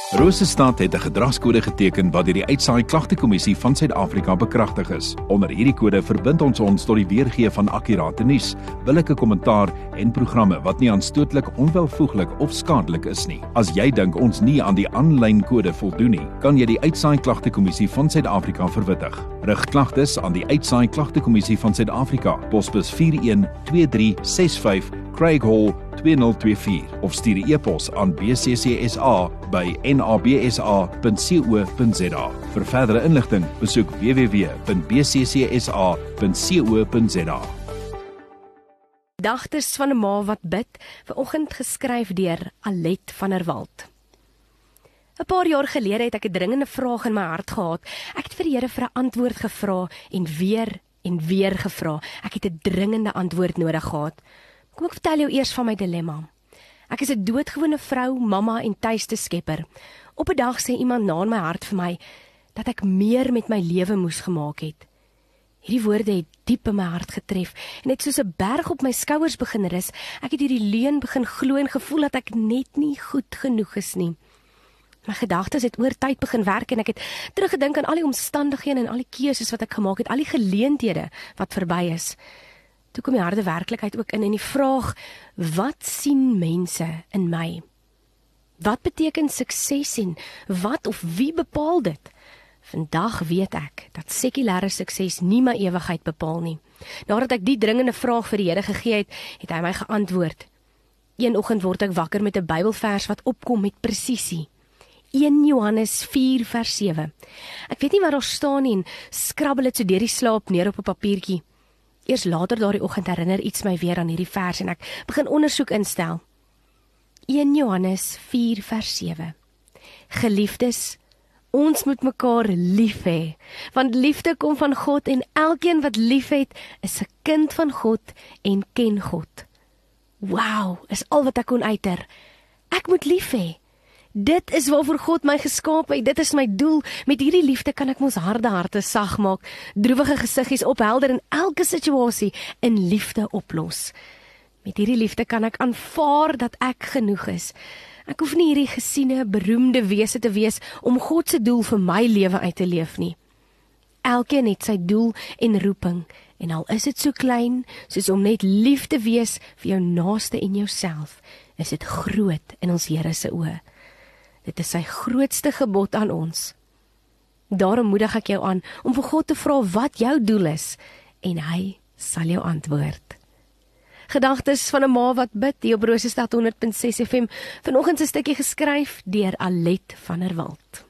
Rosestad het 'n gedragskode geteken wat deur die Uitsaai Klagtekommissie van Suid-Afrika bekragtig is. Onder hierdie kode verbind ons tot die weergee van akkurate nuus, billike kommentaar en programme wat nie aanstootlik, onwelvoeglik of skadelik is nie. As jy dink ons nie aan die aanlyn kode voldoen nie, kan jy die Uitsaai Klagtekommissie van Suid-Afrika verwittig. Rig klagtes aan die Uitsaai Klagtekommissie van Suid-Afrika, posbus 412365 Craig Hall 2024 of stuur 'n e-pos aan bccsa@nabsa.co.za. Vir verdere inligting, besoek www.bccsa.co.za. Gedagtes van 'n ma wat bid, vanoggend geskryf deur Alet van der Walt. 'n Paar jaar gelede het ek 'n dringende vraag in my hart gehad. Ek het vir die Here vir 'n antwoord gevra en weer gevra. Ek het 'n dringende antwoord nodig gehad. Kom ek vertel jou eers van my dilemma. Ek is 'n doodgewone vrou, mamma en tuiste skepper. Op 'n dag sê iemand na in my hart vir my dat ek meer met my lewe moes gemaak het. Hierdie woorde het diep in my hart getref en het soos 'n berg op my skouers begin rus. Ek het hierdie leuen begin glo en gevoel dat ek net nie goed genoeg is nie. My gedagtes het oor tyd begin werk en ek het teruggedink aan al die omstandighede en al die keuses wat ek gemaak het, al die geleenthede wat verby is. Toe kom die harde werklikheid ook in en die vraag, wat sien mense in my? Wat beteken sukses en wat of wie bepaal dit? Vandag weet ek dat sekulêre sukses nie my ewigheid bepaal nie. Nadat ek die dringende vraag vir die Here gegee het, het hy my geantwoord. Een oggend word ek wakker met 'n Bybelvers wat opkom met presisie. 1 Johannes 4 vers 7. Ek weet nie wat daar staan nie en skrabbel dit so deur die slaap neer op 'n papiertjie. Eers later daardie oggend herinner iets my weer aan hierdie vers en ek begin ondersoek instel. 1 Johannes 4 vers 7. Geliefdes, ons moet mekaar lief hê, want liefde kom van God en elkeen wat lief het, is 'n kind van God en ken God. Wow, is al wat ek kon uiter. Ek moet lief hê. Dit is waarvoor God my geskaap het, dit is my doel. Met hierdie liefde kan ek ons harde harte sag maak, droewige gesiggies ophelder en elke situasie in liefde oplos. Met hierdie liefde kan ek aanvaar dat ek genoeg is. Ek hoef nie hierdie gesiene, beroemde wese te wees om God se doel vir my lewe uit te leef nie. Elkeen het sy doel en roeping, en al is dit so klein, soos om net lief te wees vir jou naaste en jouself, is dit groot in ons Here se oë. Dit is sy grootste gebod aan ons. Daarom moedig ek jou aan om vir God te vra wat jou doel is, en hy sal jou antwoord. Gedagtes van 'n ma wat bid, hier op Rosestad 100.6 FM, vanoggend 'n stukkie geskryf deur Alet van der Walt.